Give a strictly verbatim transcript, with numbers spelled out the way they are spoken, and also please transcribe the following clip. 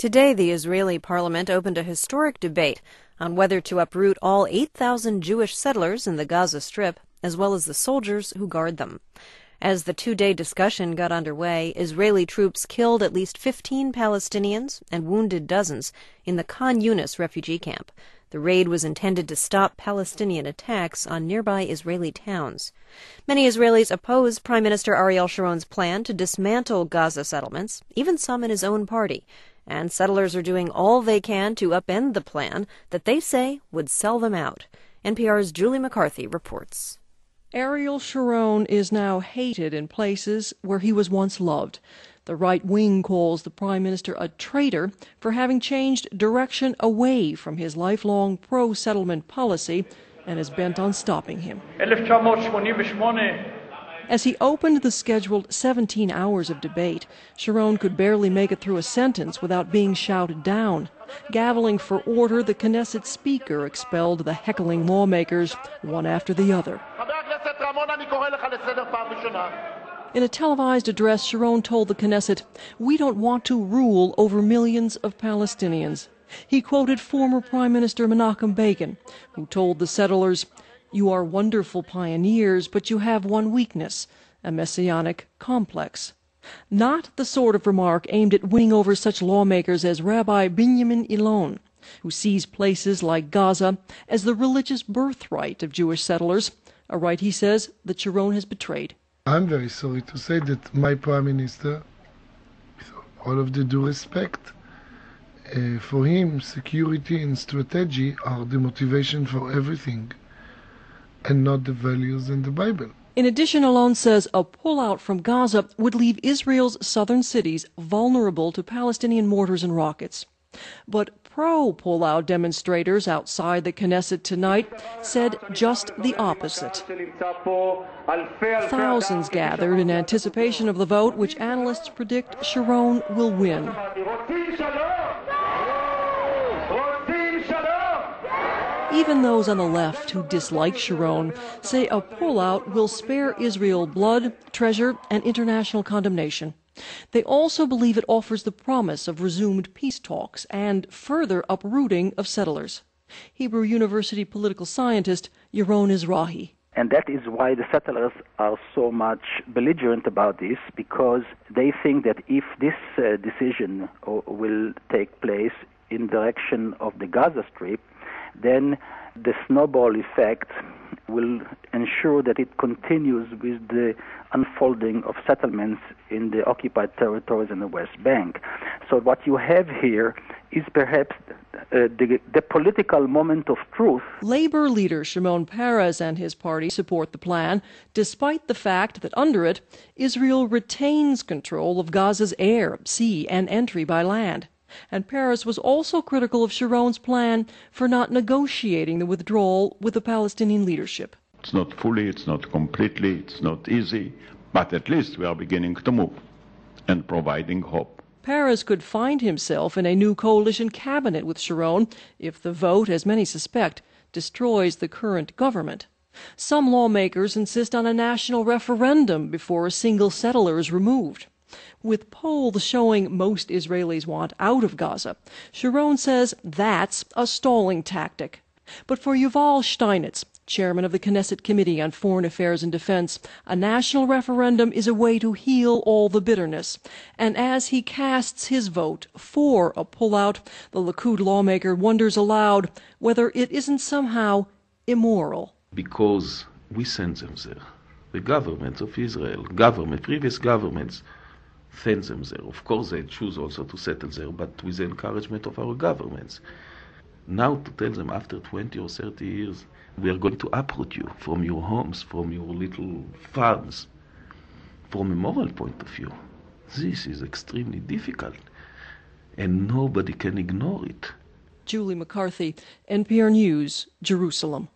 Today, the Israeli parliament opened a historic debate on whether to uproot all eight thousand Jewish settlers in the Gaza Strip, as well as the soldiers who guard them. As the two-day discussion got underway, Israeli troops killed at least fifteen Palestinians and wounded dozens in the Khan Yunis refugee camp. The raid was intended to stop Palestinian attacks on nearby Israeli towns. Many Israelis oppose Prime Minister Ariel Sharon's plan to dismantle Gaza settlements, even some in his own party. And settlers are doing all they can to upend the plan that they say would sell them out. N P R's Julie McCarthy reports. Ariel Sharon is now hated in places where he was once loved. The right wing calls the Prime Minister a traitor for having changed direction away from his lifelong pro-settlement policy and is bent on stopping him. As he opened the scheduled seventeen hours of debate, Sharon could barely make it through a sentence without being shouted down. Gaveling for order, the Knesset speaker expelled the heckling lawmakers, one after the other. In a televised address, Sharon told the Knesset, "We don't want to rule over millions of Palestinians." He quoted former Prime Minister Menachem Begin, who told the settlers, "You are wonderful pioneers, but you have one weakness, a messianic complex." Not the sort of remark aimed at winning over such lawmakers as Rabbi Binyamin Elon, who sees places like Gaza as the religious birthright of Jewish settlers, a right, he says, that Sharon has betrayed. I'm very sorry to say that my Prime Minister, with all of the due respect, uh, for him, security and strategy are the motivation for everything, and not the values in the Bible. In addition, Elon says a pullout from Gaza would leave Israel's southern cities vulnerable to Palestinian mortars and rockets. But pro-pullout demonstrators outside the Knesset tonight said just the opposite. Thousands gathered in anticipation of the vote, which analysts predict Sharon will win. Even those on the left who dislike Sharon say a pullout will spare Israel blood, treasure, and international condemnation. They also believe it offers the promise of resumed peace talks and further uprooting of settlers. Hebrew University political scientist Yaron Izrahi. And that is why the settlers are so much belligerent about this, because they think that if this uh, decision uh, will take place in direction of the Gaza Strip, then the snowball effect will ensure that it continues with the unfolding of settlements in the occupied territories in the West Bank. So what you have here is perhaps uh, the, the political moment of truth. Labor leader Shimon Peres and his party support the plan, despite the fact that under it, Israel retains control of Gaza's air, sea, and entry by land. And Peres was also critical of Sharon's plan for not negotiating the withdrawal with the Palestinian leadership. It's not fully, it's not completely, it's not easy, but at least we are beginning to move and providing hope. Peres could find himself in a new coalition cabinet with Sharon if the vote, as many suspect, destroys the current government. Some lawmakers insist on a national referendum before a single settler is removed. With polls showing most Israelis want out of Gaza, Sharon says that's a stalling tactic. But for Yuval Steinitz, chairman of the Knesset Committee on Foreign Affairs and Defense, a national referendum is a way to heal all the bitterness. And as he casts his vote for a pullout, the Likud lawmaker wonders aloud whether it isn't somehow immoral. Because we sent them there. The government of Israel, government, previous governments, send them there. Of course, they choose also to settle there, but with the encouragement of our governments. Now to tell them after twenty or thirty years, we are going to uproot you from your homes, from your little farms. From a moral point of view, this is extremely difficult, and nobody can ignore it. Julie McCarthy, N P R News, Jerusalem.